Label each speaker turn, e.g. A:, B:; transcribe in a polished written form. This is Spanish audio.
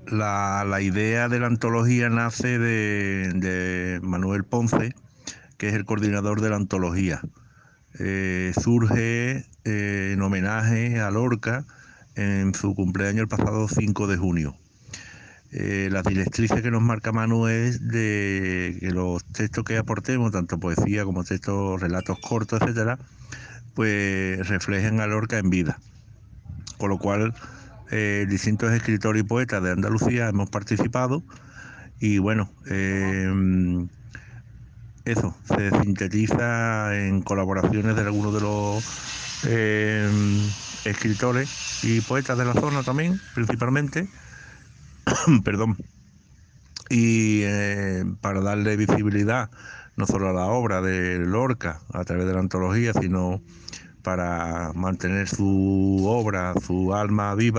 A: La idea de la antología nace de Manuel Ponce, que es el coordinador de la antología. Surge en homenaje a Lorca en su cumpleaños el pasado 5 de junio. Las directrices que nos marca Manu es de que los textos que aportemos, tanto poesía como textos, relatos cortos, etcétera, pues reflejen a Lorca en vida. Con lo cual, distintos escritores y poetas de Andalucía hemos participado y bueno, eso se sintetiza en colaboraciones de algunos de los escritores y poetas de la zona también, principalmente, perdón, y para darle visibilidad no solo a la obra de Lorca a través de la antología, sino para mantener su obra, su alma viva.